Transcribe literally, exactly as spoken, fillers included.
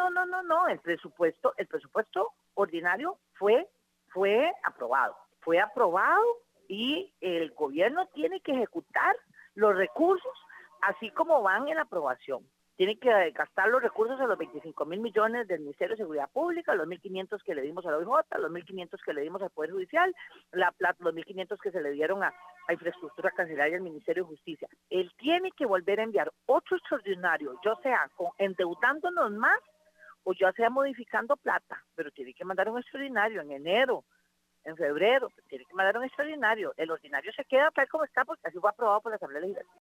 no, no, no, no. El presupuesto, el presupuesto ordinario fue, fue aprobado. Fue aprobado y el gobierno tiene que ejecutar los recursos así como van en la aprobación. Tiene que gastar los recursos a los veinticinco mil millones del Ministerio de Seguridad Pública, los mil quinientos que le dimos a la O I J, los mil quinientos que le dimos al Poder Judicial, la plata, los mil quinientos que se le dieron a, a Infraestructura Carcelaria y al Ministerio de Justicia. Él tiene que volver a enviar otro extraordinario, ya sea con, endeudándonos más o ya sea modificando plata, pero tiene que mandar un extraordinario en enero, en febrero, tiene que mandar un extraordinario. El ordinario se queda tal como está porque así fue aprobado por la Asamblea Legislativa.